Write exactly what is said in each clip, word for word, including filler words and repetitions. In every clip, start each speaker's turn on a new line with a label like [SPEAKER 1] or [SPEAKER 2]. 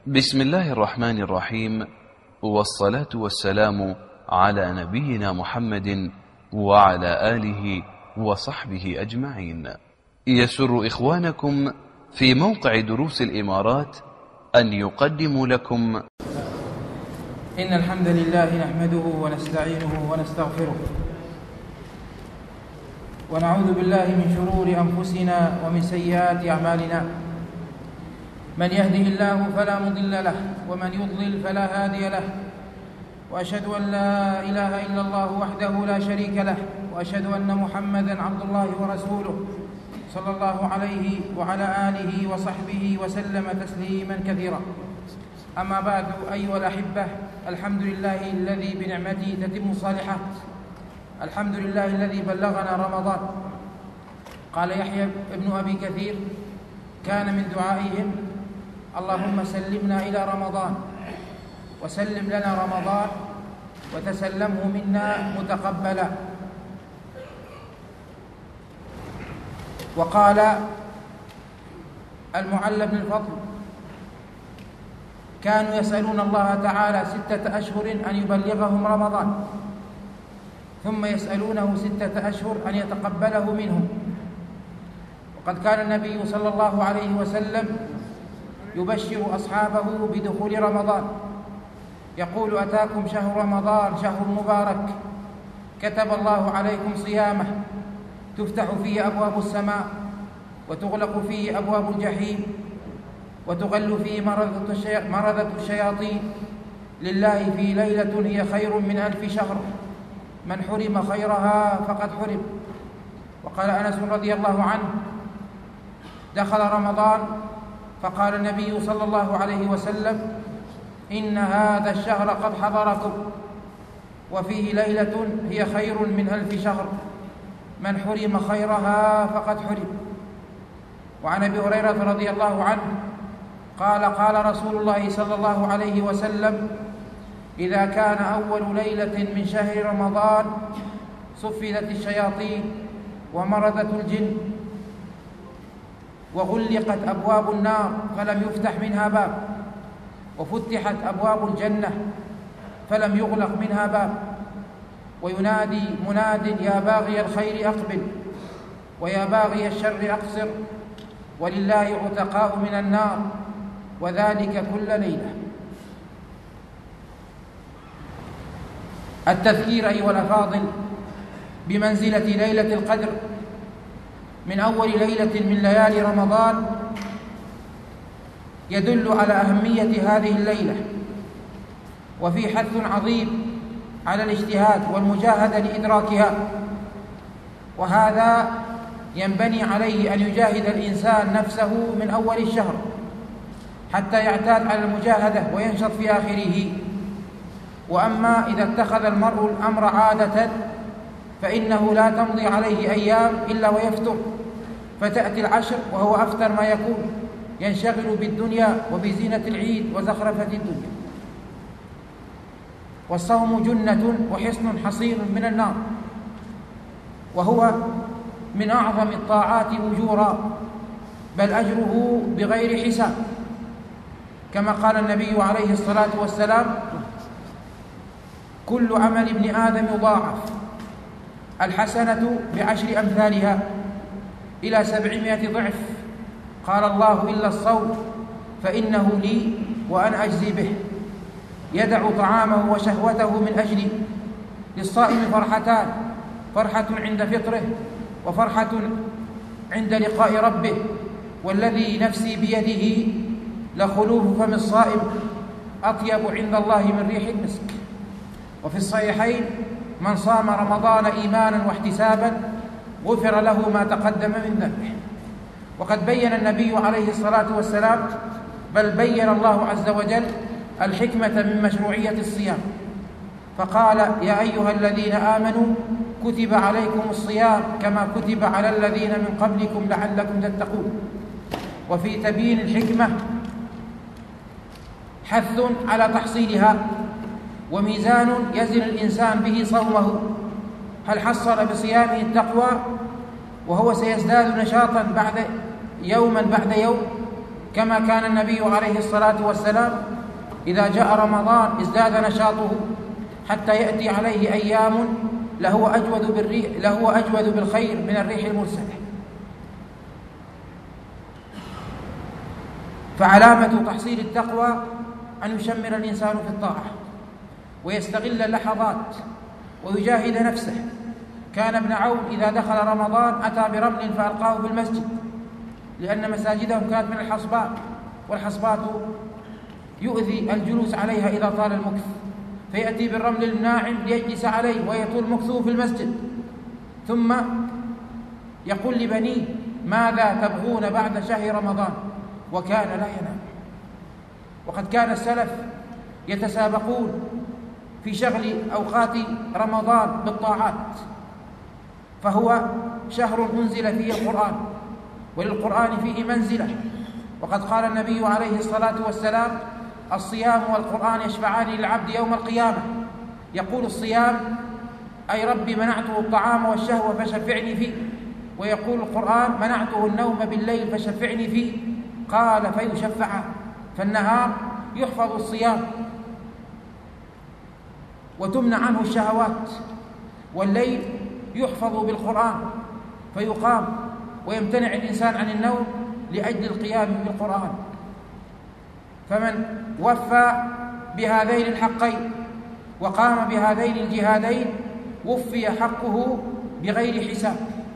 [SPEAKER 1] بسم الله الرحمن الرحيم، والصلاة والسلام على نبينا محمد وعلى آله وصحبه أجمعين. يسر إخوانكم في موقع دروس الإمارات أن يقدموا لكم
[SPEAKER 2] إن الحمد لله نحمده ونستعينه ونستغفره، ونعوذ بالله من شرور أنفسنا ومن سيئات أعمالنا. من يهده الله فلا مضل له، ومن يضلل فلا هادي له، وأشهد أن لا إله إلا الله وحده لا شريك له، وأشهد أن محمدًا عبد الله ورسوله صلى الله عليه وعلى آله وصحبه وسلم تسليمًا كثيرا. أما بعد، أيها الأحبة، الحمد لله الذي بنعمته تتم الصالحات، الحمد لله الذي بلغنا رمضان. قال يحيى ابن أبي كثير: كان من دعائهم اللهم سلمنا إلى رمضان، وسلم لنا رمضان، وتسلمه منا متقبلا. وقال المعلى بن الفضل: كانوا يسألون الله تعالى ستة أشهر أن يبلغهم رمضان، ثم يسألونه ستة أشهر أن يتقبله منهم. وقد كان النبي صلى الله عليه وسلم يبشر أصحابه بدخول رمضان، يقول: أتاكم شهر رمضان شهر مبارك، كتب الله عليكم صيامه، تفتح فيه أبواب السماء، وتغلق فيه أبواب الجحيم، وتغل فيه مرضة الشياطين، لله في ليلة هي خير من ألف شهر، من حرم خيرها فقد حرم. وقال أنس رضي الله عنه: دخل رمضان فقال النبي صلى الله عليه وسلم: إن هذا الشهر قد حضركم، وفيه ليلة هي خير من ألف شهر، من حرم خيرها فقد حرم. وعن أبي هريرة رضي الله عنه قال: قال رسول الله صلى الله عليه وسلم: إذا كان أول ليلة من شهر رمضان صفدت الشياطين ومرضت الجن، وغلقت أبواب النار فلم يفتح منها باب، وفتحت أبواب الجنة فلم يغلق منها باب، وينادي مناد: يا باغي الخير أقبل، ويا باغي الشر أقصر، ولله عتقاء من النار، وذلك كل ليلة. التذكير أيها الأفاضل بمنزلة ليلة القدر من أول ليلة من ليالي رمضان يدل على أهمية هذه الليلة، وفي حث عظيم على الاجتهاد والمجاهدة لإدراكها. وهذا ينبني عليه أن يجاهد الإنسان نفسه من أول الشهر حتى يعتاد على المجاهدة وينشط في آخره. وأما إذا اتخذ المرء الأمر عادة فإنه لا تمضي عليه أيام إلا ويفتر، فتأتي العشر وهو أفتر ما يكون، ينشغل بالدنيا وبزينة العيد وزخرفة الدنيا. والصوم جنة وحصن حصين من النار، وهو من أعظم الطاعات أجورا، بل أجره بغير حساب، كما قال النبي عليه الصلاة والسلام: كل عمل ابن آدم يضاعف، الحسنة بعشر أمثالها إلى سبعمائة ضعف. قال الله: إلا الصوم فإنه لي وأنا أجزي به. يدع طعامه وشهوته من أجلي. للصائم فرحتان: فرحة عند فطره، وفرحة عند لقاء ربه. والذي نفسي بيده لخلوف فم الصائم أطيب عند الله من ريح المسك. وفي الصحيحين: من صام رمضان إيمانا واحتسابا غفر له ما تقدم من ذنبه. وقد بين النبي عليه الصلاة والسلام، بل بين الله عز وجل الحكمة من مشروعية الصيام، فقال: يا أيها الذين آمنوا كتب عليكم الصيام كما كتب على الذين من قبلكم لعلكم تتقون. وفي تبيين الحكمة حث على تحصيلها، وميزان يزن الإنسان به صومه، هل حصل بصيامه التقوى وهو سيزداد نشاطا بعد يوما بعد يوم، كما كان النبي عليه الصلاة والسلام إذا جاء رمضان ازداد نشاطه حتى يأتي عليه أيام لهو أجود بالريح لهو أجود بالخير من الريح المرسلة. فعلامة تحصيل التقوى أن يشمر الإنسان في الطاعة ويستغل اللحظات ويجاهد نفسه. كان ابن عون إذا دخل رمضان أتى برمل فألقاه في المسجد، لأن مساجدهم كانت من الحصباء، والحصبات يؤذي الجلوس عليها إذا طال المكث، فيأتي بالرمل الناعم ليجلس عليه ويطول مكثه في المسجد، ثم يقول لبنيه: ماذا تبغون بعد شهر رمضان؟ وكان لا ينام. وقد كان السلف يتسابقون في شغل أوقات رمضان بالطاعات، فهو شهر أنزل فيه القرآن، وللقرآن فيه منزلة. وقد قال النبي عليه الصلاة والسلام: الصيام والقرآن يشفعان للعبد يوم القيامة. يقول الصيام: أي ربي منعته الطعام والشهوة فشفعني فيه. ويقول القرآن: منعته النوم بالليل فشفعني فيه. قال: فيشفع. فالنهار يحفظ الصيام وتمنع عنه الشهوات، والليل يحفظ بالقرآن فيقام ويمتنع الإنسان عن النوم لأجل القيام بالقرآن. فمن وفى بهذين الحقين وقام بهذين الجهادين وفي حقه بغير حساب.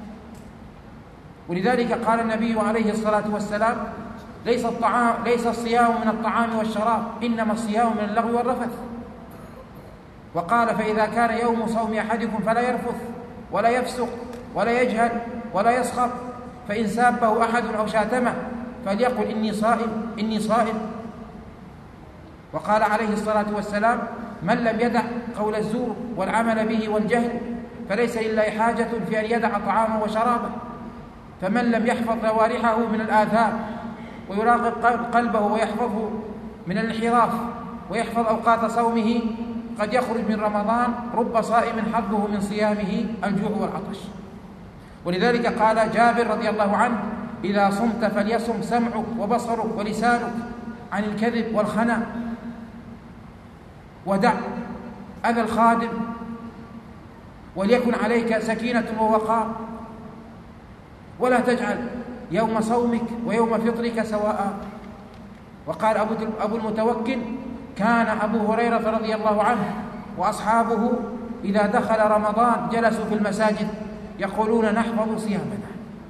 [SPEAKER 2] ولذلك قال النبي عليه الصلاة والسلام: ليس الطعام ليس الصيام من الطعام والشراب، إنما الصيام من اللغو والرفث. وقال: فإذا كان يوم صوم أحدكم فلا يرفث ولا يفسق ولا يجهل ولا يسخط، فإن سابه أحد أو شاتمه فليقل: إني صائم إني صائم. وقال عليه الصلاة والسلام: من لم يدع قول الزور والعمل به والجهل فليس لله حاجة في أن يدع طعامه وشرابه. فمن لم يحفظ جوارحه من الآثام ويراقب قلبه ويحفظه من الانحراف ويحفظ أوقات صومه قد يخرج من رمضان رب صائم حظه من صيامه الجوع والعطش. ولذلك قال جابر رضي الله عنه: إذا صمت فليصم سمعك وبصرك ولسانك عن الكذب والخنا، ودع أذى الخادم، وليكن عليك سكينة ووقار، ولا تجعل يوم صومك ويوم فطرك سواء. وقال أبو المتوكل: كان أبو هريرة رضي الله عنه وأصحابه إذا دخل رمضان جلسوا في المساجد يقولون: نحفظ صيامنا.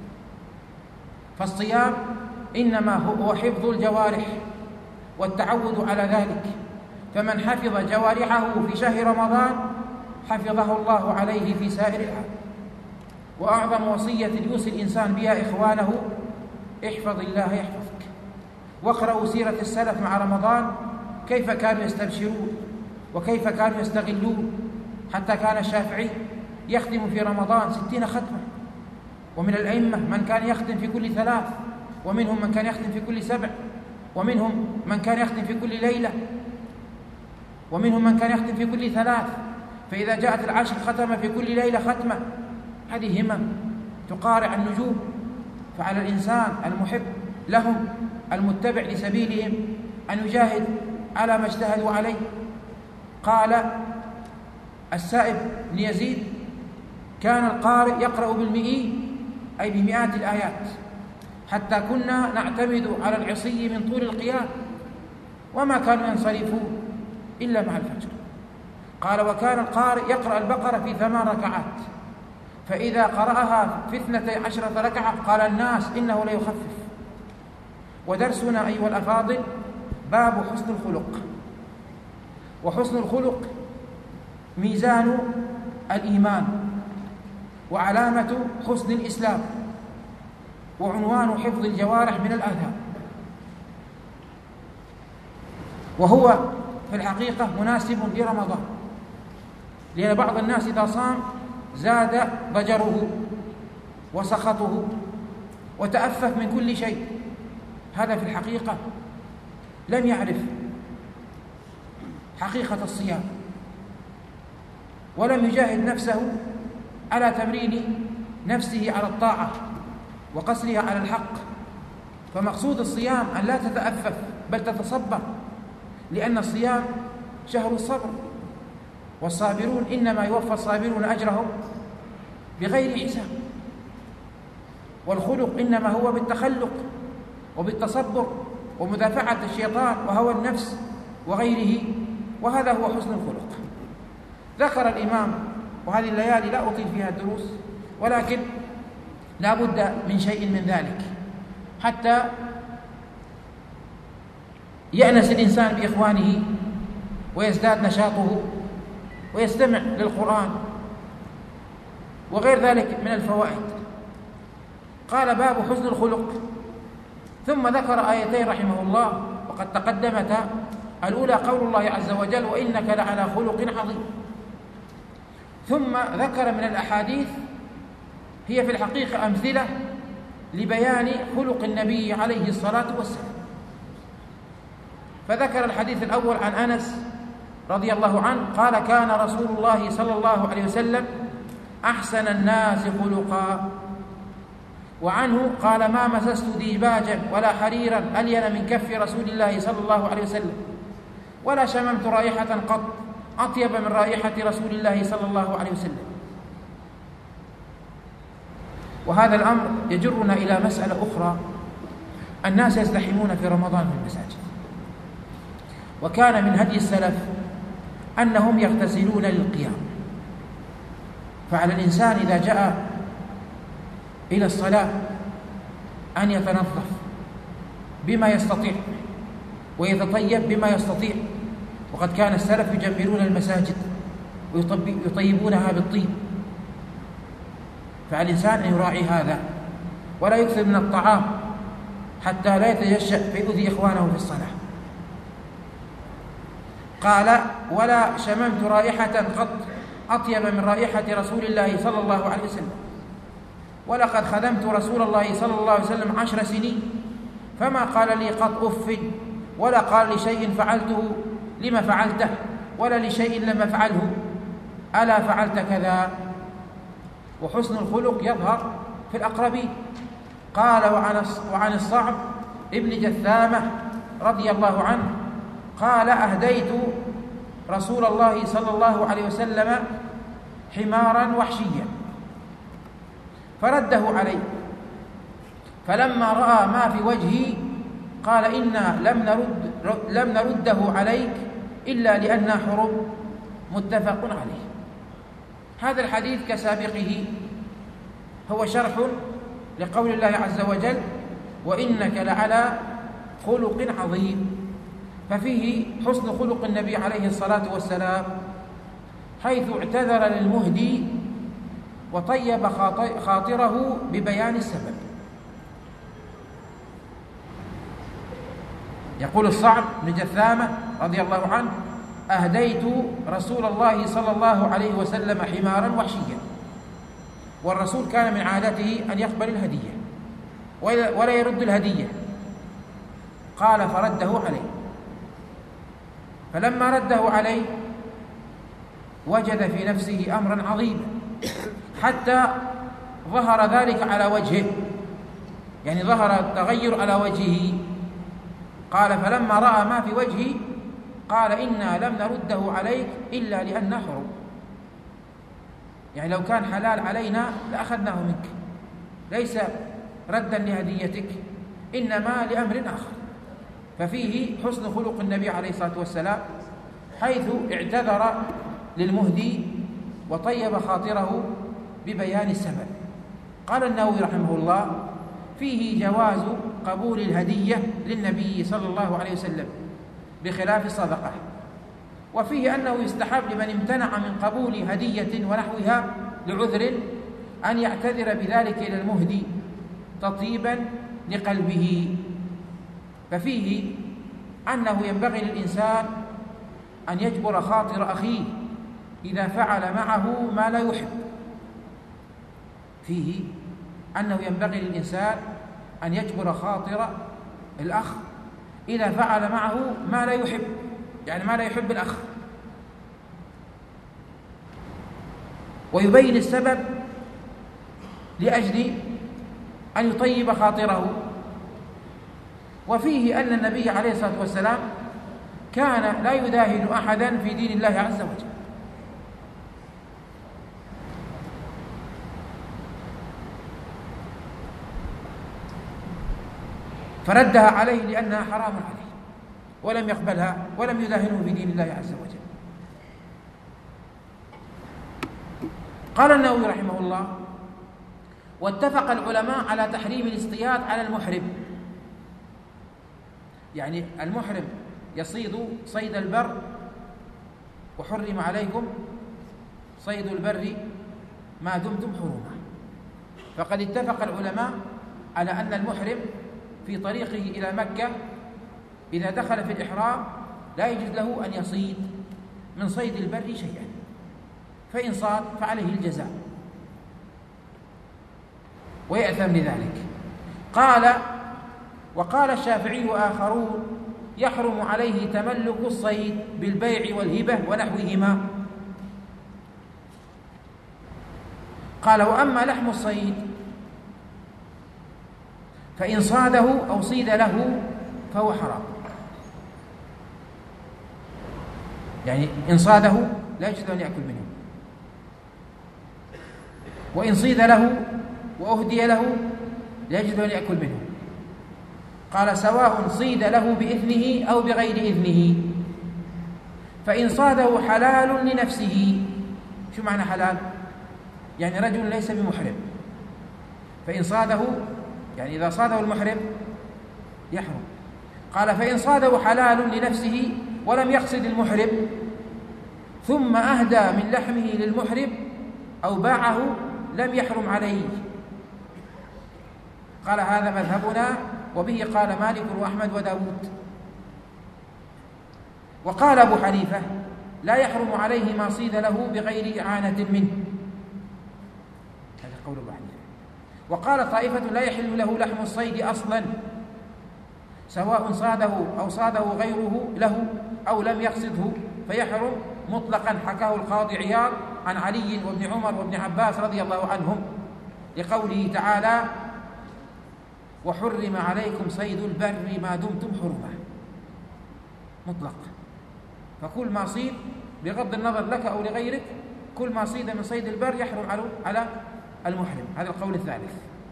[SPEAKER 2] فالصيام إنما هو حفظ الجوارح والتعود على ذلك، فمن حفظ جوارحه في شهر رمضان حفظه الله عليه في سائر العام. وأعظم وصية يوصي الإنسان بها إخوانه: احفظ الله يحفظك. واقرأوا سيرة السلف مع رمضان كيف كانوا يستبشرون وكيف كانوا يستغلون، حتى كان الشافعي يختم في رمضان ستين ختمة، ومن الأئمة من كان يختم في كل ثلاث، ومنهم من كان يختم في كل سبع، ومنهم من كان يختم في كل ليلة، ومنهم من كان يختم في كل ثلاث. فإذا جاءت العشر ختم في كل ليلة ختمة. هذه همم تقارع النجوم. فعلى الإنسان المحب لهم المتبع لسبيلهم أن يجاهد على ما اجتهدوا عليه. قال السائب بن يزيد: كان القارئ يقرأ بالمئين، أي بمئات الآيات، حتى كنا نعتمد على العصي من طول القيام، وما كانوا ينصرفون إلا مع الفجر. قال: وكان القارئ يقرأ البقرة في ثمان ركعات، فإذا قرأها في اثنتي عشرة ركعة قال الناس: إنه ليخفف. ودرسنا أيها الأفاضل باب حسن الخلق. وحسن الخلق ميزان الإيمان وعلامة حسن الإسلام وعنوان حفظ الجوارح من الآثام. وهو في الحقيقة مناسب لرمضان، لأن بعض الناس إذا صام زاد ضجره وسخطه وتأفف من كل شيء. هذا في الحقيقة لم يعرف حقيقة الصيام، ولم يجاهد نفسه على تمرين نفسه على الطاعة وقصرها على الحق. فمقصود الصيام أن لا تتأفف بل تتصبر، لأن الصيام شهر الصبر، والصابرون إنما يوفى الصابرون أجرهم بغير حساب. والخلق إنما هو بالتخلق وبالتصبر ومدافعة الشيطان وهوى النفس وغيره، وهذا هو حسن الخلق. ذكر الإمام، وهذه الليالي لا أطيل فيها الدروس، ولكن لا بد من شيء من ذلك حتى يأنس الإنسان بإخوانه ويزداد نشاطه ويستمع للقرآن وغير ذلك من الفوائد. قال: باب حسن الخلق. ثم ذكر آيتين رحمه الله وقد تقدمتا. الأولى قول الله عز وجل: وإنك لعلى خلق عظيم. ثم ذكر من الأحاديث هي في الحقيقة أمثلة لبيان خلق النبي عليه الصلاة والسلام. فذكر الحديث الأول عن أنس رضي الله عنه قال: كان رسول الله صلى الله عليه وسلم أحسن الناس خلقا. وعنه قال: ما مسست ديباجا ولا حريرا ألين من كف رسول الله صلى الله عليه وسلم، ولا شممت رائحة قط أطيب من رائحة رسول الله صلى الله عليه وسلم. وهذا الأمر يجرنا إلى مسألة أخرى. الناس يزدحمون في رمضان في المساجد، وكان من هدي السلف أنهم يغتسلون للقيام. فعلى الإنسان إذا جاء إلى الصلاة أن يتنظف بما يستطيع ويتطيب بما يستطيع. وقد كان السلف يجملون المساجد ويطيبونها بالطيب. فعلى الإنسان أن يراعي هذا ولا يكثر من الطعام حتى لا يتجشأ فيؤذي إخوانه في الصلاة. قال: ولا شممت رائحة قط أطيب من رائحة رسول الله صلى الله عليه وسلم، ولقد خدمت رسول الله صلى الله عليه وسلم عشر سنين فما قال لي قط أف، ولا قال لشيء فعلته لما فعلته، ولا لشيء لم أفعله ألا فعلت كذا. وحسن الخلق يظهر في الأقربين. قال: وعن الصعب ابن جثامة رضي الله عنه قال: أهديت رسول الله صلى الله عليه وسلم حمارا وحشيا فرده علي، فلما رأى ما في وجهي قال: إنا لم نرد لم نرده عليك إلا لأننا حرم. متفق عليه. هذا الحديث كسابقه هو شرح لقول الله عز وجل: وإنك لعلى خلق عظيم. ففيه حسن خلق النبي عليه الصلاة والسلام، حيث اعتذر للمهدي وطيب خاطره ببيان السبب. يقول الصعب بن جثامة رضي الله عنه: أهديت رسول الله صلى الله عليه وسلم حمارا وحشيا. والرسول كان من عادته أن يقبل الهدية ولا يرد الهدية. قال: فرده عليه، فلما رده عليه وجد في نفسه أمرا عظيما حتى ظهر ذلك على وجهه، يعني ظهر التغير على وجهه. قال: فلما رأى ما في وجهي قال: إنا لم نرده عليك إلا لأننا حرم. يعني لو كان حلال علينا لأخذناه منك، ليس ردا لهديتك إنما لأمر آخر. ففيه حسن خلق النبي عليه الصلاة والسلام، حيث اعتذر للمهدي وطيب خاطره ببيان السبب. قال النووي رحمه الله: فيه جواز قبول الهدية للنبي صلى الله عليه وسلم بخلاف الصدقة. وفيه أنه يستحب لمن امتنع من قبول هدية ونحوها لعذر أن يعتذر بذلك إلى المهدي تطيبا لقلبه. ففيه أنه ينبغي للإنسان أن يجبر خاطر أخيه إذا فعل معه ما لا يحب. فيه أنه ينبغي للإنسان أن يجبر خاطر الأخ إذا فعل معه ما لا يحب، يعني ما لا يحب الأخ، ويبين السبب لأجل أن يطيب خاطره. وفيه أن النبي عليه الصلاة والسلام كان لا يداهن أحدا في دين الله عز وجل. فردها عليه لأنها حرام عليه ولم يقبلها ولم يداهنه في دين الله عز وجل. قال النووي رحمه الله: واتفق العلماء على تحريم الاصطياد على المحرم. يعني المحرم يصيد صيد البر وحرم عليكم صيد البر ما دمتم حرما. فقد اتفق العلماء على أن المحرم في طريقه إلى مكة إذا دخل في الإحرام لا يجوز له أن يصيد من صيد البر شيئا، فإن صاد فعليه الجزاء ويأثم لذلك. قال: وقال الشافعي وآخرون: يحرم عليه تملك الصيد بالبيع والهبة ونحوهما. قال: وأما لحم الصيد فإن صاده أو صيد له فهو حرام. يعني إن صاده لا يجوز أن يأكل منه، وإن صيد له وأهدي له لا يجوز أن يأكل منه. قال: سواء صيد له بإذنه أو بغير إذنه، فإن صاده حلال لنفسه. شو معنى حلال؟ يعني رجل ليس بمحرم، فإن صاده يعني إذا صاده المحرم يحرم. قال: فإن صاده حلال لنفسه ولم يقصد المحرم ثم أهدى من لحمه للمحرم أو باعه لم يحرم عليه. قال: هذا مذهبنا، وبه قال مالك وأحمد وداود. وقال أبو حنيفة: لا يحرم عليه ما صيد له بغير إعانة منه. هذا قول أبو حنيفة. وقال طائفة: لا يحل له لحم الصيد أصلا، سواء صاده أو صاده غيره له أو لم يقصده فيحرم مطلقا. حكاه القاضي عياض عن علي وابن عمر وابن عباس رضي الله عنهم لقوله تعالى: وحرم عليكم صيد البر ما دمتم حرما. مطلق، فكل ما صيد بغض النظر لك أو لغيرك، كل ما صيد من صيد البر يحرم على المحرم. هذا القول الثالث،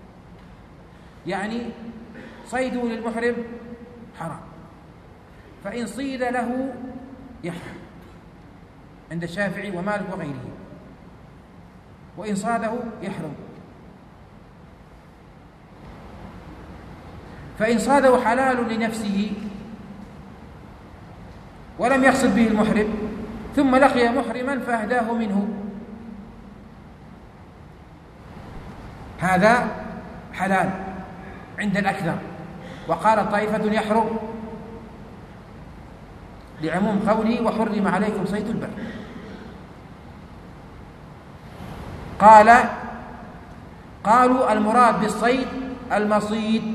[SPEAKER 2] يعني صيده للمحرم حرام، فإن صيد له يحرم عند الشافعي ومالك وغيره، وإن صاده يحرم. فإن صاده حلال لنفسه ولم يقصد به المحرم ثم لقي محرما فأهداه منه، هذا حلال عند الأكثر. وقال طائفة: يحرم لعموم قوله: وحرم عليكم صيد البر. قال قالوا: المراد بالصيد المصيد،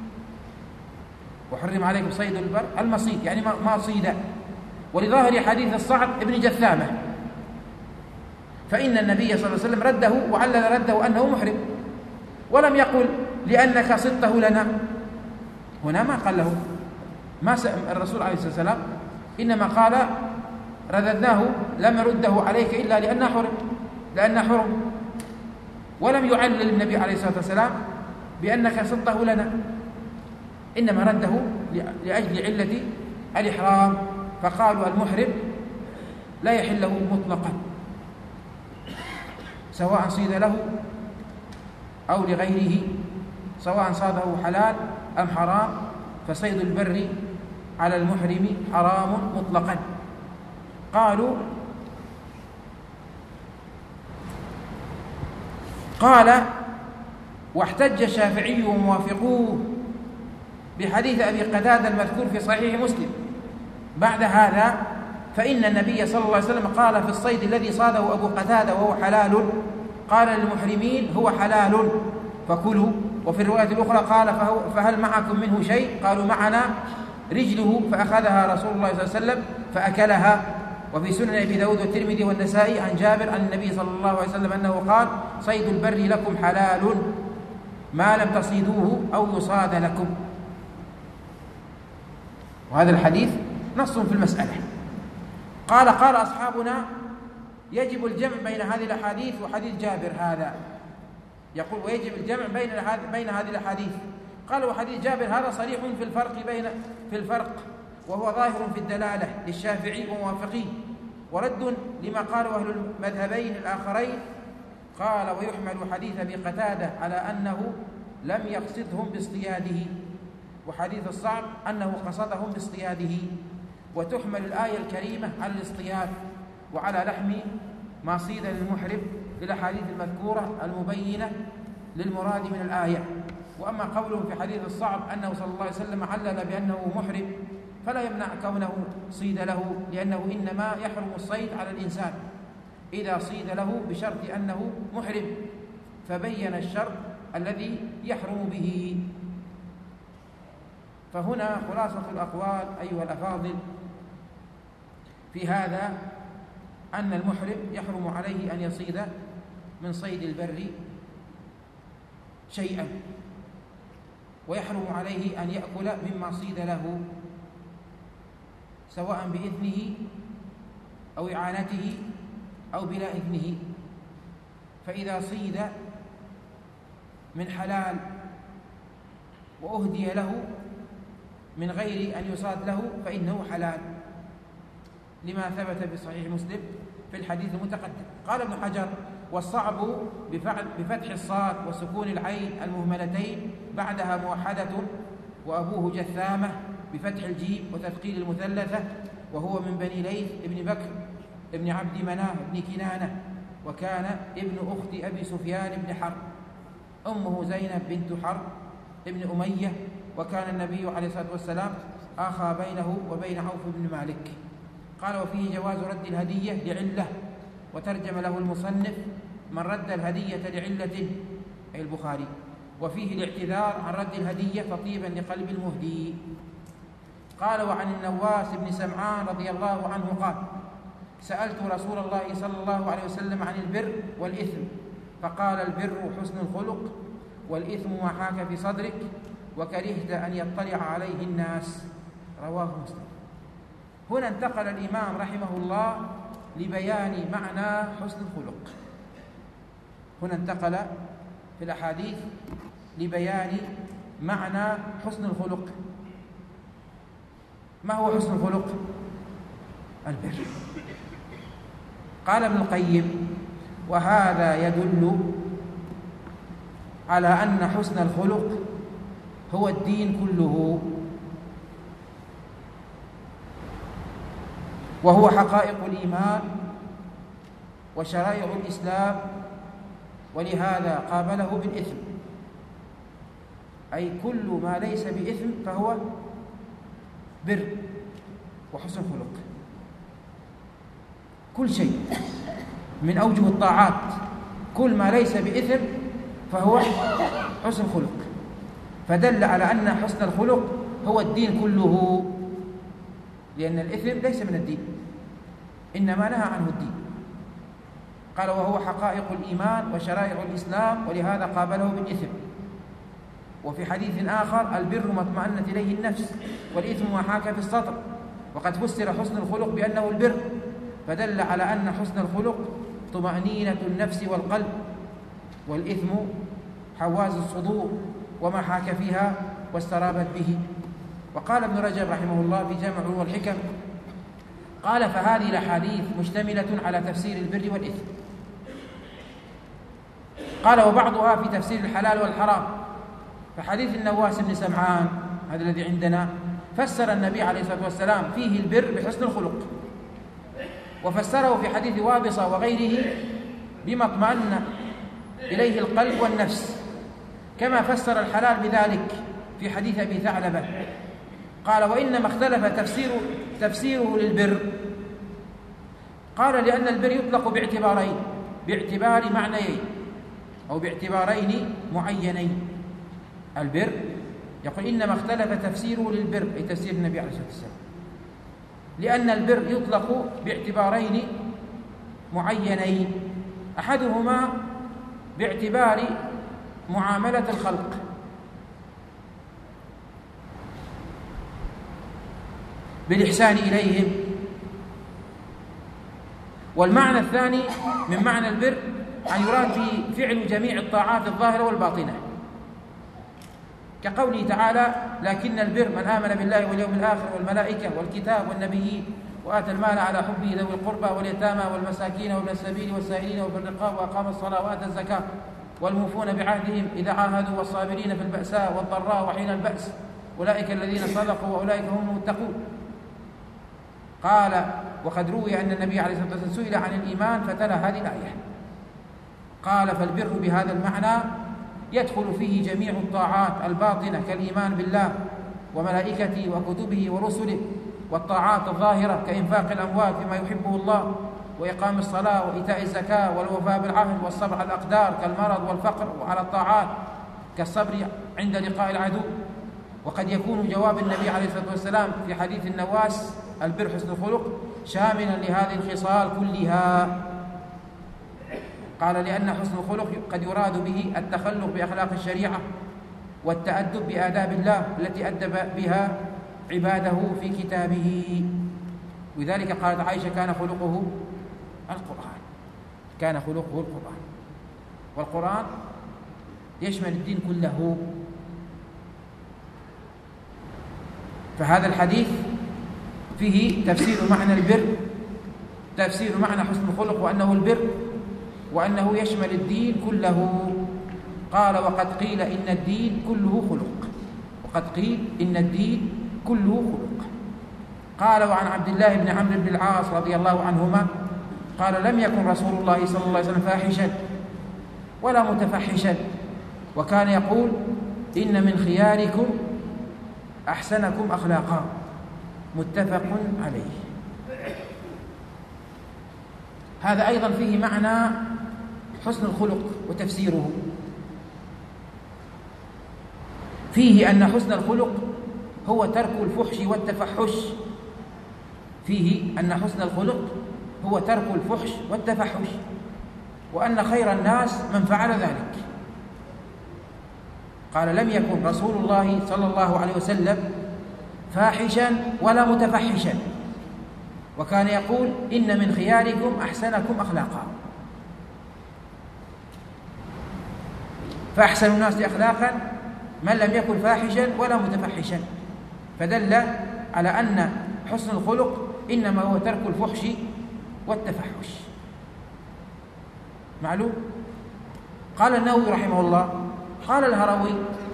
[SPEAKER 2] وحرم عليكم صيد البر المصيد يعني ما صيد، ولظاهر حديث الصعب ابن جثامة، فإن النبي صلى الله عليه وسلم رده وعلل رده أنه محرم، ولم يقل لأنك صدته لنا. هنا ما قال له، ما الرسول عليه الصلاة والسلام إنما قال: رددناه لم يرده عليك إلا لأنه حرم لأنه حرم، ولم يعلل النبي عليه الصلاة والسلام بأنك صدته لنا، إنما رده لأجل علة الإحرام. فقالوا: المحرم لا يحل له مطلقا، سواء صيد له أو لغيره، سواء صاده حلال أم حرام، فصيد البر على المحرم حرام مطلقا. قالوا قال واحتج الشافعي وموافقوه بحديث أبي قتادة المذكور في صحيح مسلم بعد هذا، فإن النبي صلى الله عليه وسلم قال في الصيد الذي صاده أبو قتادة وهو حلال، قال للمحرمين: هو حلال فكلوا. وفي الرواية الأخرى قال: فهل معكم منه شيء؟ قالوا: معنا رجله، فأخذها رسول الله صلى الله عليه وسلم فأكلها. وفي سنن أبي داود والترمذي والنسائي عن جابر عن النبي صلى الله عليه وسلم أنه قال: صيد البر لكم حلال ما لم تصيدوه أو يصاد لكم. وهذا الحديث نص في المسألة. قال قال أصحابنا يجب الجمع بين هذه الأحاديث وحديث جابر هذا، يقول ويجب الجمع بين بين هذه الأحاديث. قال وحديث جابر هذا صريح في الفرق بين في الفرق وهو ظاهر في الدلالة للشافعي وموافقيه، ورد لما قاله أهل المذهبين الآخرين. قال ويحمل حديث أبي قتادة على أنه لم يقصدهم باصطياده، وحديث الصعب أنه قصدهم باصطياده، وتحمل الآية الكريمة على الاصطياد وعلى لحم ما صيد للمحرم للأحاديث المذكورة المبينة للمراد من الآية. وأما قوله في حديث الصعب أنه صلى الله عليه وسلم علل بأنه محرم فلا يمنع كونه صيد له، لأنه إنما يحرم الصيد على الإنسان إذا صيد له بشرط أنه محرم، فبين الشرط الذي يحرم به. فهنا خلاصة الأقوال أيها الأفاضل في هذا أن المحرم يحرم عليه أن يصيد من صيد البر شيئا، ويحرم عليه أن يأكل مما صيد له سواء بإذنه أو إعانته أو بلا إذنه. فإذا صيد من حلال وأهدي له من غير أن يصاد له فإنه حلال، لما ثبت بصحيح مسلم في الحديث المتقدم. قال ابن حجر والصعب بفتح الصاد وسكون العين المهملتين بعدها موحدة، وأبوه جثامة بفتح الجيم وتثقيل المثلثة، وهو من بني ليث ابن بكر ابن عبد مناف ابن كنانة، وكان ابن أخت أبي سفيان بن حرب، أمه زينب بنت حرب ابن أمية، وكان النبي عليه الصلاة والسلام آخى بينه وبين عوف بن مالك. قال وفيه جواز رد الهدية لعلة، وترجم له المصنف من رد الهدية لعلة أي البخاري، وفيه الاعتذار عن رد الهدية تطيبا لقلب المهدي. قال وعن النواس بن سمعان رضي الله عنه قال سألت رسول الله صلى الله عليه وسلم عن البر والإثم، فقال البر حسن الخلق، والإثم ما حاك في صدرك وكرهت أن يطلع عليه الناس، رواه مسلم. هنا انتقل الإمام رحمه الله لبيان معنى حسن الخلق، هنا انتقل في الأحاديث لبيان معنى حسن الخلق. ما هو حسن الخلق؟ البر. قال ابن القيم وهذا يدل على أن حسن الخلق هو الدين كله، وهو حقائق الإيمان وشرائع الإسلام، ولهذا قابله بالإثم، أي كل ما ليس بإثم فهو بر وحسن خلق. كل شيء من أوجه الطاعات كل ما ليس بإثم فهو حسن خلق، فدل على أن حسن الخلق هو الدين كله، لأن الإثم ليس من الدين إنما نهى عنه الدين. قال وهو حقائق الإيمان وشرائع الإسلام، ولهذا قابله بالإثم. وفي حديث آخر البر ما اطمأنت إليه النفس، والإثم ما حاك في الصدر. وقد فسر حسن الخلق بأنه البر، فدل على أن حسن الخلق طمأنينة النفس والقلب، والإثم حواز الصدور وما حاك فيها واسترابت به. وقال ابن رجب رحمه الله في جامع العلوم والحكم قال فهذه الأحاديث مشتملة على تفسير البر والإثم. قال وبعضها في تفسير الحلال والحرام، فحديث النواس بن سمعان هذا الذي عندنا فسر النبي عليه الصلاة والسلام فيه البر بحسن الخلق، وفسره في حديث وابصة وغيره بما اطمأن إليه القلب والنفس، كما فسر الحلال بذلك في حديث أبي ثعلبة. قال وإنما اختلف تفسير تفسيره للبر، قال لأن البر يطلق باعتبارين باعتبار معنيين أو باعتبارين معينين. البر يقول إنما اختلف تفسيره للبر أي تفسير النبي عليه الصلاة والسلام، لأن البر يطلق باعتبارين معينين، أحدهما باعتبار معاملة الخلق، بالإحسان إليهم. والمعنى الثاني من معنى البر أن يراد به فعل جميع الطاعات الظاهرة والباطنة، كقوله تعالى: لكن البر من آمن بالله واليوم الآخر والملائكة والكتاب والنبيين وآتى المال على حبه ذوي القربى واليتامى والمساكين وابن السبيل والسائلين وفي الرقاب وأقام الصلاة وآتى الزكاة والموفون بعهدهم إذا عاهدوا والصابرين في البأساء والضراء وحين البأس أولئك الذين صدقوا وأولئك هم المتقون. قال: وقد روي أن النبي عليه الصلاة والسلام سئل عن الإيمان فتلا هذه الآية. قال: فالبر بهذا المعنى يدخل فيه جميع الطاعات الباطنة كالإيمان بالله وملائكته وكتبه ورسله، والطاعات الظاهرة كإنفاق الأموال فيما يحبه الله وإقام الصلاة وإيتاء الزكاة والوفاء بالعهد والصبر على الأقدار كالمرض والفقر، وعلى الطاعات كالصبر عند لقاء العدو. وقد يكون جواب النبي عليه الصلاة والسلام في حديث النواس: البر حسن الخلق، شاملا لهذه الخصال كلها. قال: لأن حسن الخلق قد يراد به التخلق بأخلاق الشريعة والتأدب بآداب الله التي أدب بها عباده في كتابه. ولذلك قالت عائشة: كان خلقه القرآن، كان خلقه القرآن. والقرآن يشمل الدين كله. فهذا الحديث فيه تفسير معنى البر، تفسير معنى حسن الخلق وأنه البر، وأنه يشمل الدين كله. قال: وقد قيل إن الدين كله خلق، وقد قيل إن الدين كله خلق. قال: وعن عبد الله بن عمرو بن العاص رضي الله عنهما قال: لم يكن رسول الله صلى الله عليه وسلم فاحشا ولا متفحشا، وكان يقول: إن من خياركم أحسنكم أخلاقا، متفق عليه. هذا أيضا فيه معنى حسن الخلق وتفسيره. فيه أن حسن الخلق هو ترك الفحش والتفحش، فيه أن حسن الخلق هو ترك الفحش والتفحش، وأن خير الناس من فعل ذلك. قال: لم يكن رسول الله صلى الله عليه وسلم فاحشا ولا متفحشا، وكان يقول: إن من خياركم أحسنكم أخلاقا. فأحسن الناس أخلاقا من لم يكن فاحشا ولا متفحشا، فدل على أن حسن الخلق إنما هو ترك الفحش والتفحش. معلوم؟ قال النووي رحمه الله: قال الهروي: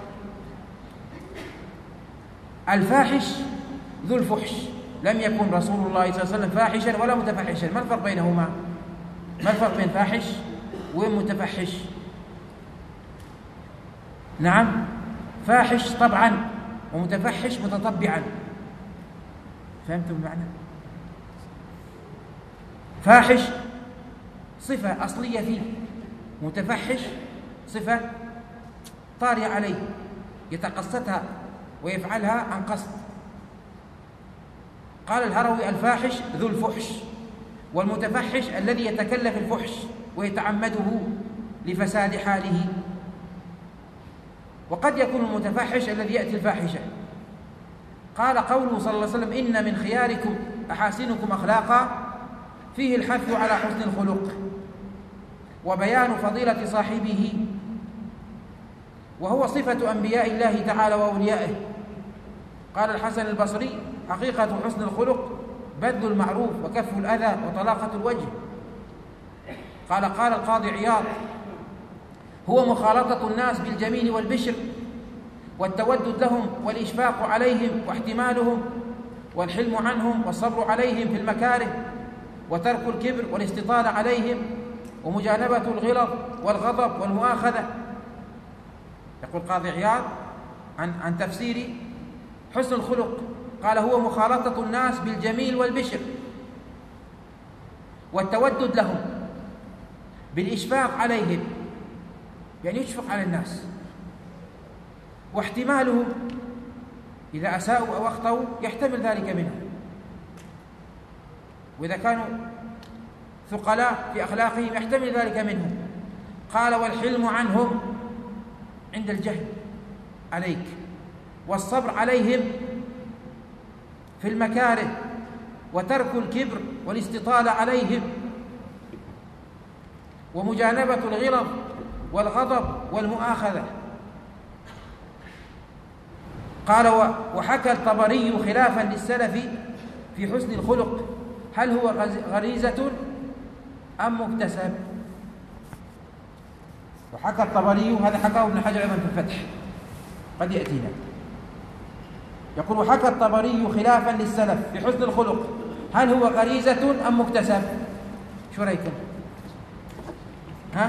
[SPEAKER 2] الفاحش ذو الفحش، لم يكن رسول الله صلى الله عليه وسلم فاحشا ولا متفحشا. ما الفرق بينهما؟ ما الفرق بين فاحش ومتفحش؟ نعم، فاحش طبعا ومتفحش متطبعا. فهمتم المعنى؟ فاحش صفة أصلية فيه، متفحش صفة طارئة عليه يتقصدها ويفعلها عن قصد. قال الهروي: الفاحش ذو الفحش، والمتفحش الذي يتكلف الفحش ويتعمده لفساد حاله. وقد يكون المتفحش الذي يأتي الفاحشة. قال: قوله صلى الله عليه وسلم: إن من خياركم أحاسنكم أخلاقا، فيه الحث على حسن الخلق وبيان فضيلة صاحبه، وهو صفة أنبياء الله تعالى وأوليائه. قال الحسن البصري: حقيقة حسن الخلق بذل المعروف وكف الأذى وطلاقة الوجه. قال قال القاضي عياض: هو مخالطة الناس بالجميل والبشر والتودد لهم والإشفاق عليهم واحتمالهم والحلم عنهم والصبر عليهم في المكاره وترك الكبر والاستطالة عليهم ومجانبة الغلظ والغضب والمؤاخذة. يقول قاضي عياض عن, عن تفسير حسن الخلق، قال: هو مخالطة الناس بالجميل والبشر والتودد لهم بالإشفاق عليهم، يعني يشفق على الناس، واحتمالهم إذا أساءوا أو أخطأوا يحتمل ذلك منهم، وإذا كانوا ثقلاء في أخلاقهم يحتمل ذلك منهم. قال: والحلم عنهم عند الجهل عليك، والصبر عليهم في في المكاره، وترك الكبر والاستطالة عليهم، ومجانبة الغلظ والغضب والمؤاخذة. قال: وحكى الطبري خلافا للسلف في حسن الخلق، هل هو غريزة أم مكتسب؟ وحكى الطبري، هذا حكاه ابن حجر أيضا في الفتح، قد يأتينا، يقول: وحكى الطبري خلافا للسلف في حسن الخلق، هل هو غريزة أم مكتسب؟ شو رأيكم؟ ها؟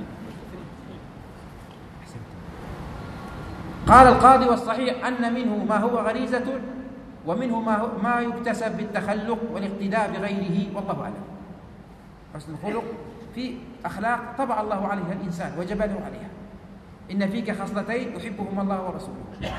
[SPEAKER 2] قال القاضي: والصحيح أن منه ما هو غريزة، ومنه ما, ما يكتسب بالتخلق والاقتداء بغيره، والله أعلم. حسن الخلق في أخلاق طبع الله عليها الإنسان وجبله عليها. إن فيك خصلتين يحبهما الله ورسوله: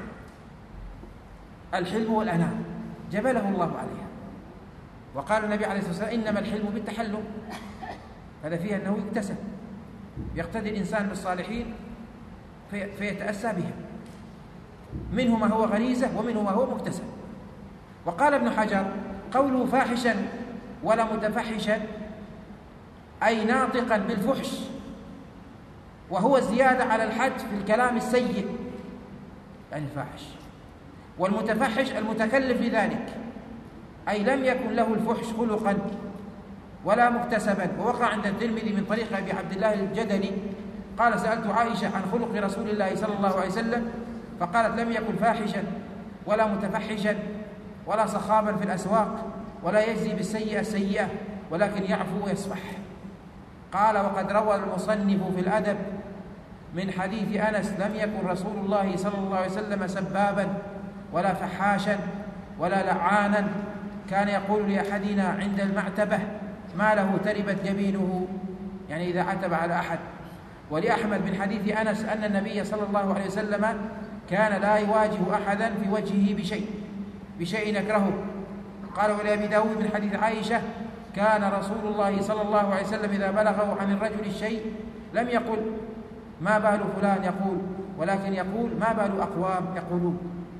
[SPEAKER 2] الحلم والأناة، جبله الله عليها. وقال النبي عليه الصلاة والسلام: إنما الحلم بالتحلم، هذا فيه أنه يكتسب، يقتدي الإنسان بالصالحين في فيتأسى بها. منه ما هو غريزة ومنه ما هو مكتسب. وقال ابن حجر: قوله فاحشا ولا متفحشا، أي ناطقا بالفحش، وهو الزيادة على الحد في الكلام السيء، يعني الفاحش. والمتفحش المتكلف لذلك، أي لم يكن له الفحش خلقا ولا مكتسبا. ووقع عند الترمذي من طريق أبي عبد الله الجدلي قال: سألت عائشة عن خلق رسول الله صلى الله عليه وسلم، فقالت: لم يكن فاحشا ولا متفحشا ولا صخابا في الأسواق، ولا يجزي بالسيئة السيئة، ولكن يعفو ويصفح. قال: وقد روى المصنف في الأدب من حديث أنس: لم يكن رسول الله صلى الله عليه وسلم سبابا ولا فحاشا ولا لعانا، كان يقول لأحدنا عند المعتبة: ما له تربت جبينه، يعني إذا عتب على أحد. ولأحمد من حديث أنس أن النبي صلى الله عليه وسلم كان لا يواجه أحدا في وجهه بشيء بشيء يكرهه. قال: ولأبي داود من حديث عائشة: كان رسول الله صلى الله عليه وسلم إذا بلغه عن الرجل الشيء لم يقل ما بال فلان يقول، ولكن يقول ما بال أقوام يقولون.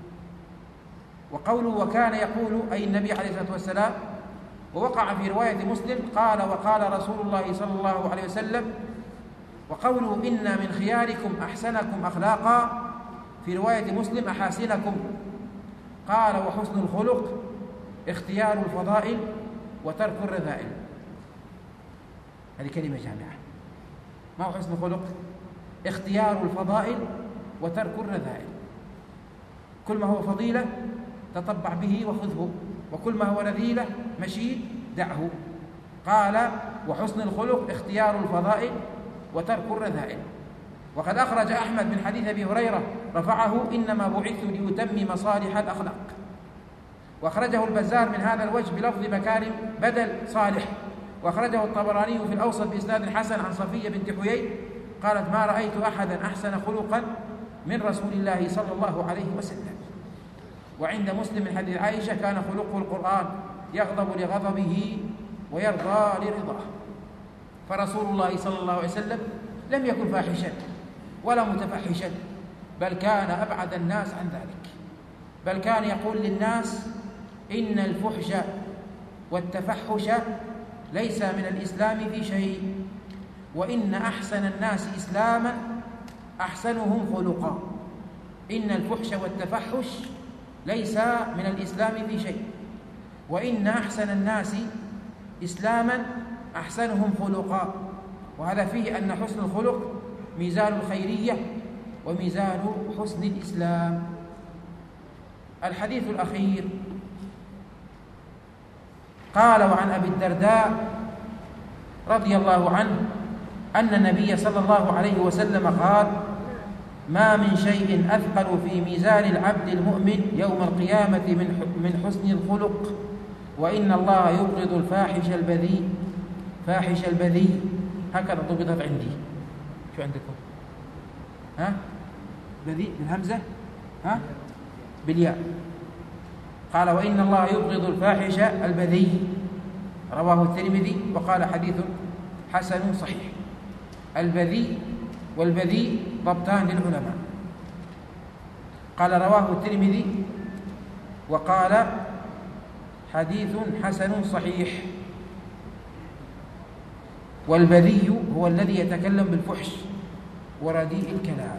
[SPEAKER 2] وقوله وكان يقول أي النبي عليه الصلاة والسلام. ووقع في رواية مسلم قال: وقال رسول الله صلى الله عليه وسلم. وقوله إن من خياركم أحسنكم أخلاقا، في رواية مسلم أحاسنكم. قال: وحسن الخلق اختيار الفضائل وترك الرذائل. هذه كلمة جامعة. ما هو حسن الخلق؟ اختيار الفضائل وترك الرذائل. كل ما هو فضيلة تطبع به وخذه، وكل ما هو رذيلة مشي دعه. قال: وحسن الخلق اختيار الفضائل وترك الرذائل. وقد أخرج أحمد من حديث أبي هريرة رفعه: إنما بعثت لأتمم صالح الأخلاق. وأخرجه البزار من هذا الوجه بلفظ مكارم بدل صالح. وأخرجه الطبراني في الأوسط بإسناد حسن عن صفية بنت حيي قالت: ما رأيت أحدا أحسن خلقا من رسول الله صلى الله عليه وسلم. وعند مسلم من حديث عائشة: كان خلقه القرآن، يغضب لغضبه ويرضى لرضاه. فرسول الله صلى الله عليه وسلم لم يكن فاحشا ولا متفحشا، بل كان أبعد الناس عن ذلك. بل كان يقول للناس: إن الفحش والتفحش ليس من الإسلام في شيء، وإن أحسن الناس إسلاما أحسنهم خلقا. إن الفحش والتفحش ليس من الإسلام في شيء، وإن أحسن الناس إسلاما أحسنهم خلقا. وهذا فيه أن حسن الخلق ميزان الخيرية وميزان حسن الإسلام. الحديث الأخير قال: وعن أبي الدرداء رضي الله عنه أن النبي صلى الله عليه وسلم قال: ما من شيء أثقل في ميزان العبد المؤمن يوم القيامة من حسن الخلق، وإن الله يبغض الفاحش البذيء. فاحش البذيء هكذا ضبطت عندي. شو عندكم؟ ها؟ بذيء بالهمزة؟ ها؟ بالياء. قال: وإن الله يبغض الفاحش البذيء. رواه الترمذي وقال: حديث حسن صحيح. البذيء والبذيء ضبطان للعلماء. قال: رواه الترمذي وقال: حديث حسن صحيح. والبذي هو الذي يتكلم بالفحش ورديء الكلام.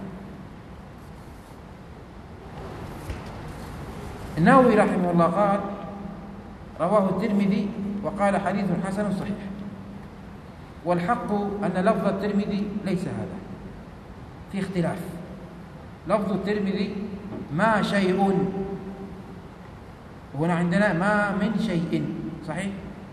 [SPEAKER 2] النووي رحمه الله قال رواه الترمذي وقال حديث حسن صحيح. والحق أن لفظ الترمذي ليس هذا، في اختلاف. لفظ الترمذي ما شيء، هنا عندنا ما من شيء، صحيح؟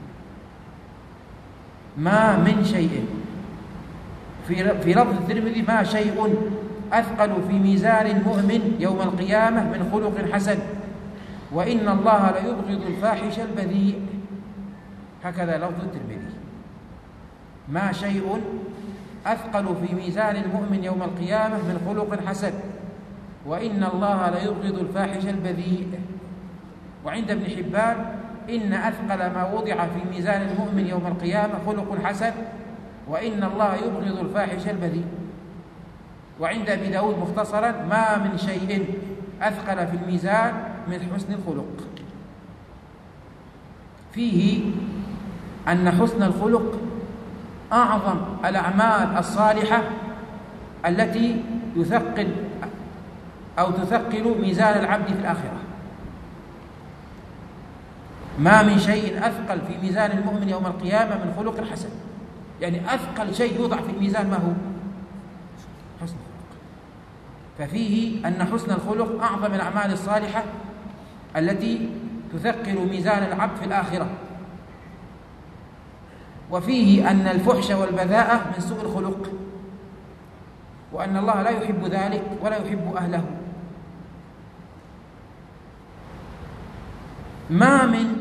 [SPEAKER 2] ما من شيء. في في لفظ الترمذي ما شيء أثقل في ميزان المؤمن يوم القيامة من خلق حسن، وإن الله ليبغض الفاحش البذيء. هكذا لفظ الترمذي. ما شيء أثقل في ميزان المؤمن يوم القيامة من خلق حسن، وإن الله ليبغض الفاحش البذيء. وعند ابن حبان إن أثقل ما وضع في ميزان المؤمن يوم القيامة خلق حسن، وإن الله يبغض الفاحش البذيء. وعند أبي داود مختصرا ما من شيء أثقل في الميزان من حسن الخلق. فيه أن حسن الخلق أعظم الأعمال الصالحة التي يثقل أو تثقل ميزان العبد في الآخرة. ما من شيء أثقل في ميزان المؤمن يوم القيامة من خلق حسن، يعني أثقل شيء يوضع في الميزان ما هو؟ حسن الخلق. ففيه أن حسن الخلق أعظم الأعمال الصالحة التي تثقل ميزان العبد في الآخرة. وفيه أن الفحش والبذاءة من سوء الخلق، وأن الله لا يحب ذلك ولا يحب أهله. ما من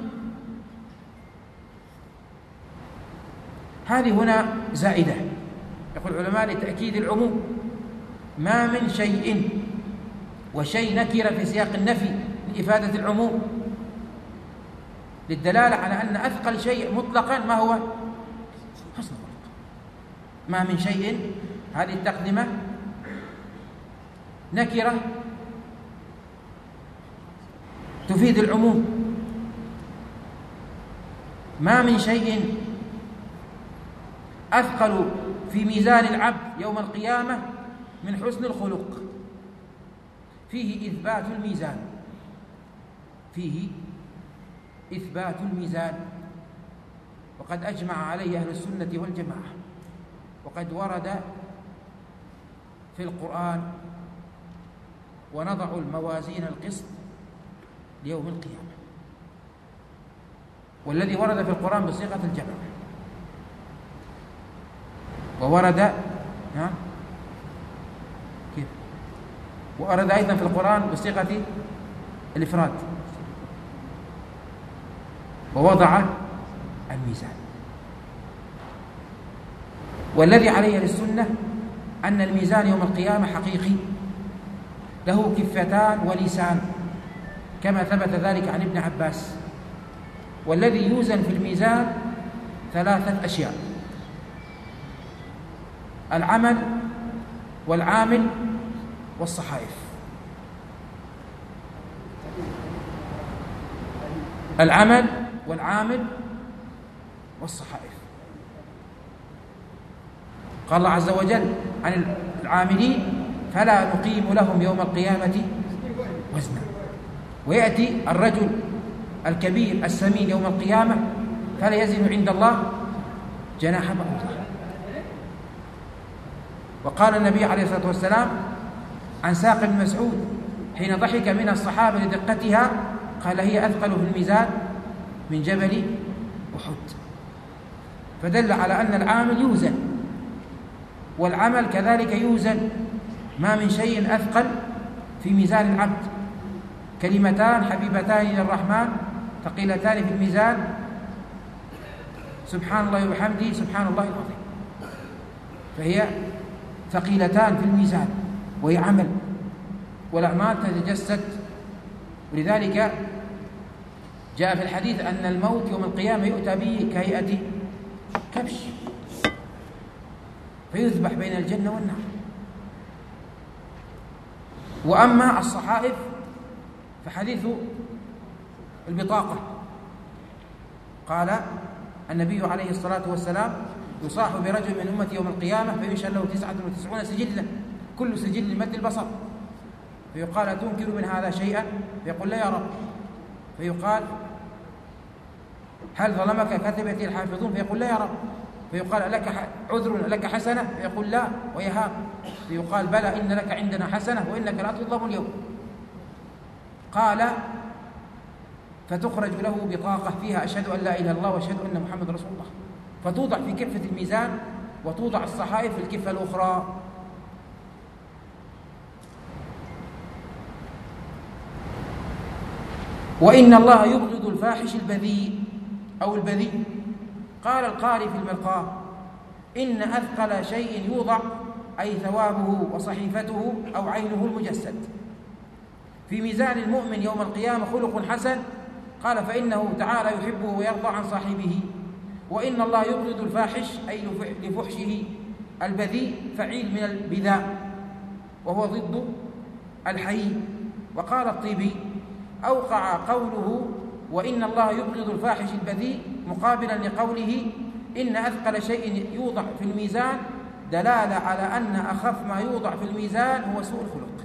[SPEAKER 2] هذه هنا زائدة، يقول العلماء لتأكيد العموم. ما من شيء، وشيء نكرة في سياق النفي لإفادة العموم، للدلالة على أن أثقل شيء مطلقا ما هو؟ حسن الخلق. ما من شيء، هذه التقدمة نكرة تفيد العموم. ما من شيء أثقل في ميزان العبد يوم القيامة من حسن الخلق. فيه إثبات الميزان، فيه إثبات الميزان، وقد أجمع عليه أهل السنة والجماعة. وقد ورد في القرآن ونضع الموازين القسط ليوم القيامة، والذي ورد في القرآن بصيغة الجمع، وورد ها كيف وورد أيضا في القرآن بصيغة الإفراد، ووضع الميزان. والذي عليه للسنة أن الميزان يوم القيامة حقيقي، له كفتان ولسان كما ثبت ذلك عن ابن عباس. والذي يوزن في الميزان ثلاثة أشياء: العمل والعامل والصحائف. العمل والعامل والصحائف. قال الله عز وجل عن العاملين: فلا نقيم لهم يوم القيامة وزنا. ويأتي الرجل الكبير السمين يوم القيامة فلا يزن عند الله جناح بعوضة. وقال النبي عليه الصلاة والسلام عن ساق بن مسعود حين ضحك من الصحابة لدقتها قال: هي أثقل في الميزان من جبل أحد. فدل على أن العامل يوزن، والعمل كذلك يوزن. ما من شيء أثقل في ميزان العبد. كلمتان حبيبتان إلى الرحمن ثقيلتان في الميزان: سبحان الله وبحمده سبحان الله العظيم. فهي ثقيلتان في الميزان، وهي عمل، والأعمال تتجسد. ولذلك جاء في الحديث أن الموت يوم القيامة يؤتى به كهيئة كبش، فيذبح بين الجنة والنار. وأما الصحائف فحديث البطاقة قال النبي عليه الصلاة والسلام: يصاح برجل من أمتي يوم القيامة فينشر له تسعة وتسعون سجلا كل سجل مد البصر، فيقال: أتنكر من هذا شيئا؟ فيقول: لا يا رب. فيقال: هل ظلمك كتبتي الحافظون؟ فيقول: لا يا رب. فيقال: لك عذر لك حسنة؟ فيقول: لا ويهاب. فيقال: بلى إن لك عندنا حسنة وإنك لا تظلم اليوم. قال: فتخرج له بطاقة فيها: أشهد أن لا إله إلا الله وأشهد أن محمد رسول الله، فتوضع في كفة الميزان وتوضع الصحائف في الكفة الأخرى. وإن الله يبغض الفاحش البذيء أو البذيء. قال القاري في المرقاة: إن أثقل شيء يوضع أي ثوابه وصحيفته أو عينه المجسد في ميزان المؤمن يوم القيامة خلق حسن. قال: فإنه تعالى يحبه ويرضى عن صاحبه. وإن الله يبغض الفاحش أي لفحشه البذيء، فعيل من البذاء وهو ضد الحي. وقال الطيبي: أوقع قوله وإن الله يبغض الفاحش البذيء مقابلا لقوله إن أثقل شيء يوضع في الميزان دلالة على أن أخف ما يوضع في الميزان هو سوء الخلق،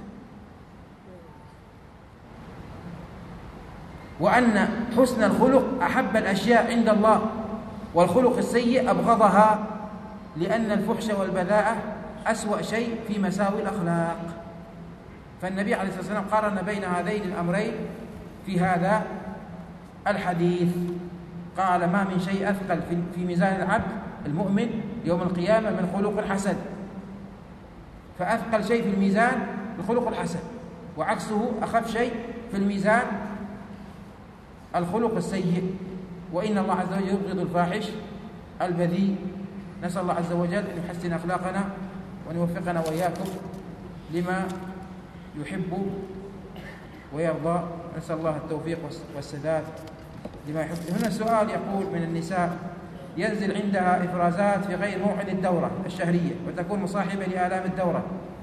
[SPEAKER 2] وأن حسن الخلق أحب الأشياء عند الله، والخلق السيء أبغضها، لأن الفحش والبذاءة أسوأ شيء في مساوي الأخلاق. فالنبي عليه الصلاة والسلام قارن بين هذين الأمرين في هذا الحديث. قال: ما من شيء أثقل في ميزان العبد المؤمن يوم القيامة من خلق الحسن. فأثقل شيء في الميزان الخلق الحسن، وعكسه أخف شيء في الميزان الخلق السيء. وإن الله عز وجل يبغض الفاحش البذيء. نسأل الله عز وجل أن يحسن أخلاقنا وأن يوفقنا وإياكم لما يحب ويرضى. نسأل الله التوفيق والسداد لما يحب. هنا سؤال يقول من النساء: ينزل عندها إفرازات في غير موعد الدورة الشهرية وتكون مصاحبة لآلام الدورة.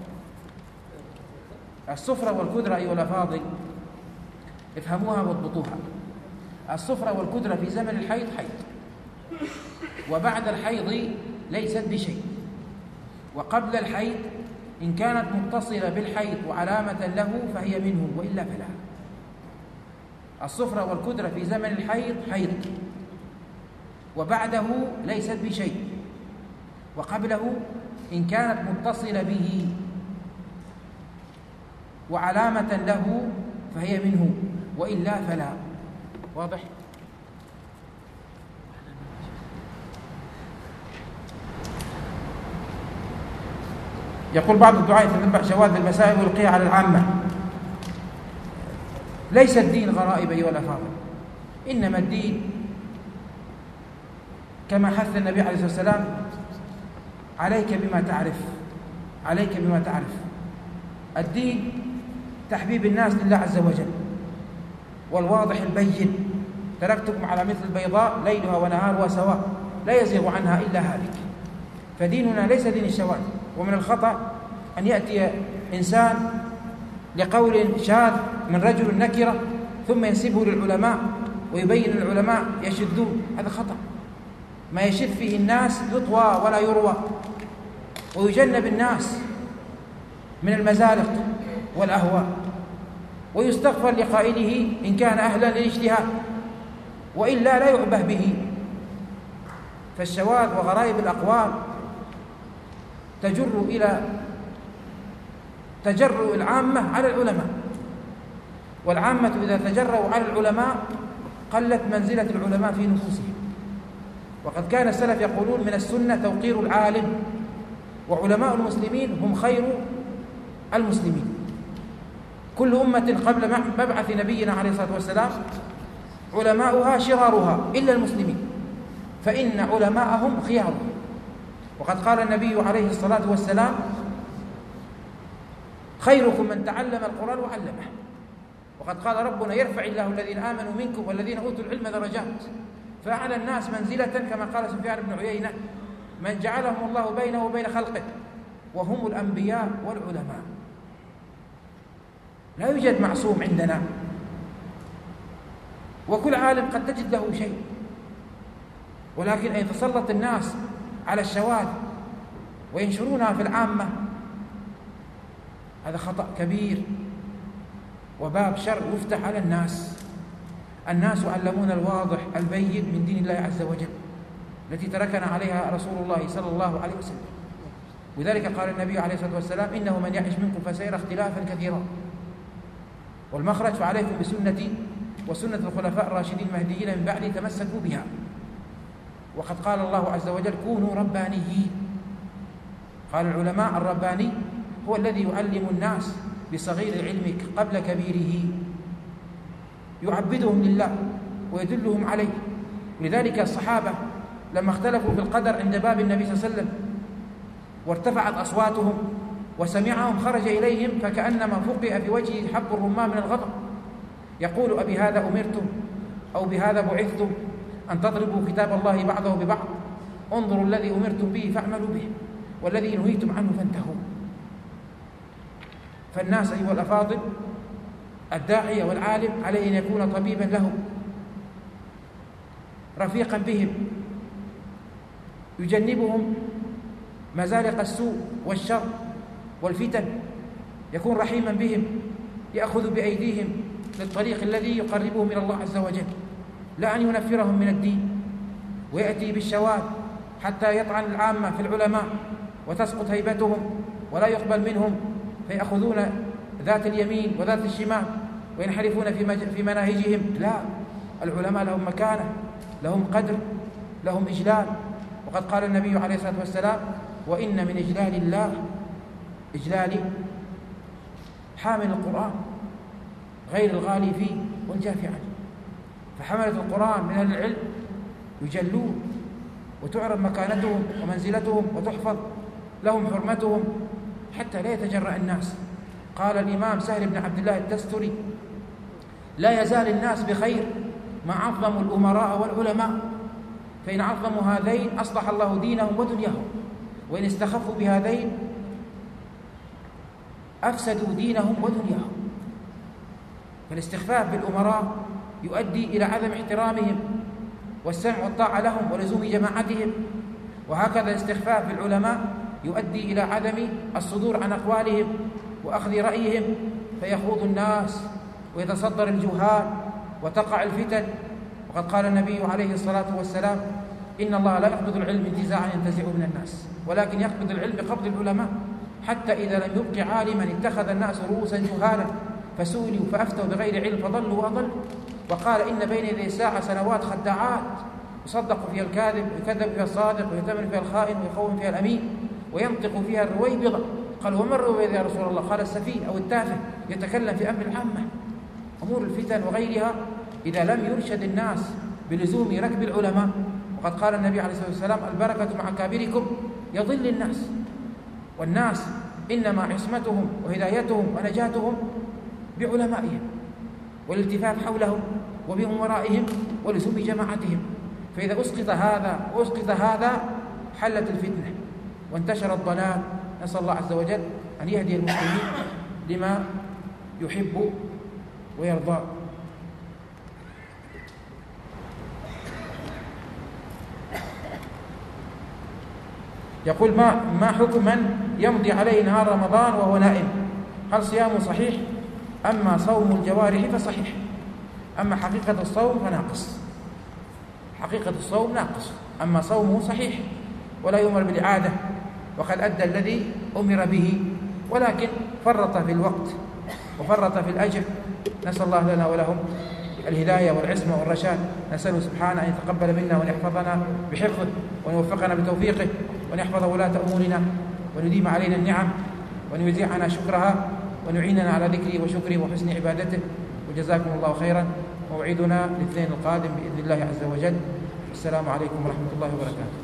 [SPEAKER 2] الصفرة والكدرة أيها الأفاضل افهموها واضبطوها. الصفرة والكدرة في زمن الحيض حيض، وبعد الحيض ليست بشيء، وقبل الحيض إن كانت متصلة بالحيض وعلامة له فهي منه، وإلا فلا. الصفرة والكدرة في زمن الحيض حيض، وبعده ليست بشيء، وقبله إن كانت متصلة به وعلامة له فهي منه، وإلا فلا. واضح؟ يقول بعض الدعاة يتتبع شواذ المسائل ويلقيها على العامة. ليس الدين غرائب أيها الأفاضل، إنما الدين كما حث النبي عليه الصلاة والسلام: عليك بما تعرف، عليك بما تعرف. الدين تحبيب الناس لله عز وجل، والواضح البين: تركتكم على مثل البيضاء ليلها ونهارها سواء لا يزيغ عنها إلا هالك. فديننا ليس دين الشواذ. ومن الخطأ أن يأتي إنسان لقول شاذ من رجل نكرة ثم ينسبه للعلماء ويبين العلماء يشذون. هذا خطأ. ما يشذ فيه الناس يطوى ولا يروى، ويجنب الناس من المزالق والأهواء، ويستغفر لقائله إن كان أهلا للاجتهاد، وإلا لا يعبه به. فالشواذ وغرائب الأقوال تجر إلى تجرؤ العامة على العلماء، والعامة إذا تجرؤوا على العلماء قلت منزلة العلماء في نفوسهم. وقد كان السلف يقولون: من السنة توقير العالم، وعلماء المسلمين هم خير المسلمين. كل أمة قبل مبعث نبينا عليه الصلاة والسلام علماؤها شرارها إلا المسلمين، فإن علماءهم خيارهم. وقد قال النبي عليه الصلاة والسلام: خيركم من تعلم القرآن وعلمه. وقد قال ربنا: يرفع الله الذين آمنوا منكم والذين أوتوا العلم درجات. فأعلى الناس منزلة كما قال سفيان بن عيينة: من جعلهم الله بينه وبين خلقه، وهم الأنبياء والعلماء. لا يوجد معصوم عندنا، وكل عالم قد تجد له شيء، ولكن أن يتسلط الناس على الشواذ وينشرونها في العامة هذا خطأ كبير وباب شر يفتح على الناس. الناس علمون الواضح البين من دين الله عز وجل التي تركنا عليها رسول الله صلى الله عليه وسلم. وذلك قال النبي عليه الصلاة والسلام: إنه من يعش منكم فسيرى اختلافا كثيرا، والمخرج فعليكم بسنتي وسنة الخلفاء الراشدين المهديين من بعدي تمسكوا بها. وقد قال الله عز وجل: كونوا ربانيين. قال العلماء: الرباني هو الذي يعلم الناس بصغير العلم قبل كبيره، يعبدهم لله ويدلهم عليه. ولذلك الصحابة لما اختلفوا في القدر عند باب النبي صلى الله عليه وسلم وارتفعت أصواتهم وسمعهم خرج إليهم فكأنما فقئ في وجهه حب الرمان من الغضب، يقول: أبي هذا أمرتم أو بهذا بعثتم أن تضربوا كتاب الله بعضه ببعض؟ انظروا الذي أمرتم به فاعملوا به والذي نهيتم عنه فانتهوا. فالناس أيها الأفاضل، الداعية والعالم عليه أن يكون طبيبا لهم، رفيقا بهم، يجنبهم مزالق السوء والشر والفتن، يكون رحيما بهم، يأخذ بأيديهم للطريق الذي يقربهم إلى الله عز وجل، لا أن ينفرهم من الدين ويأتي بالشواذ حتى يطعن العامة في العلماء وتسقط هيبتهم ولا يقبل منهم، فيأخذون ذات اليمين وذات الشمال وينحرفون في, في مناهجهم. لا، العلماء لهم مكانة، لهم قدر، لهم إجلال. وقد قال النبي عليه الصلاة والسلام: وإن من إجلال الله إجلال حامل القرآن غير الغالي فيه والجافي عنه. فحملة القرآن من أهل العلم يجلون وتعرف مكانتهم ومنزلتهم وتحفظ لهم حرمتهم حتى لا يتجرأ الناس. قال الإمام سهل بن عبد الله التستري: لا يزال الناس بخير ما عظموا الأمراء والعلماء، فإن عظموا هذين أصلح الله دينهم ودنياهم، وإن استخفوا بهذين أفسدوا دينهم ودنياهم. فالاستخفاف بالأمراء يؤدي إلى عدم احترامهم والسمع والطاعة لهم ولزوم جماعتهم، وهكذا الاستخفاف بالعلماء يؤدي إلى عدم الصدور عن أقوالهم وأخذ رأيهم، فيخوض الناس ويتصدر الجهال وتقع الفتن. وقد قال النبي عليه الصلاة والسلام: إن الله لا يقبض العلم انتزاعا ينتزع من الناس، ولكن يقبض العلم بقبض العلماء، حتى إذا لم يبق عالما اتخذ الناس رؤوسا جهالا فسولوا فأفتوا بغير علم فضلوا وأضلوا. وقال: إن بين يدي الساعة سنوات خداعات يصدق فيها الكاذب ويكذب فيها الصادق ويتمن فيها الخائن ويخون فيها الأمين وينطق فيها الرويبضة. قال: وما الرويبضة يا رسول الله؟ قال: السفيه أو التافه يتكلم في أمر العامة. أمور الفتن وغيرها إذا لم يرشد الناس بلزوم ركب العلماء. وقد قال النبي عليه الصلاة والسلام: البركة مع كابركم يضل الناس. والناس إنما عصمتهم وهدايتهم ونجاتهم بعلمائهم والالتفاف حولهم وبأمرائهم ولزوم جماعتهم. فإذا أسقط هذا وأسقط هذا حلت الفتنة وانتشر الضلال. نسأل الله عز وجل أن يهدي المسلمين لما يحب ويرضى. يقول: ما ما حكم من يمضي عليه نهار رمضان وهو نائم؟ هل صيامه صحيح؟ أما صوم الجوارح فصحيح، أما حقيقة الصوم فناقص. حقيقة الصوم ناقص، أما صومه صحيح ولا يؤمر بالإعادة، وقد أدى الذي أمر به، ولكن فرط في الوقت وفرط في الأجر. نسأل الله لنا ولهم الهداية والعصمة والرشاد. نسأله سبحانه أن يتقبل منا وأن يحفظنا بحفظه وأن يوفقنا بتوفيقه وأن يحفظ ولاة أمورنا وأن يديم علينا النعم وأن يزيعنا شكرها وأن يعيننا على ذكره وشكره وحسن عبادته. وجزاكم الله خيرا. موعدنا الاثنين القادم بإذن الله عز وجل. السلام عليكم ورحمة الله وبركاته.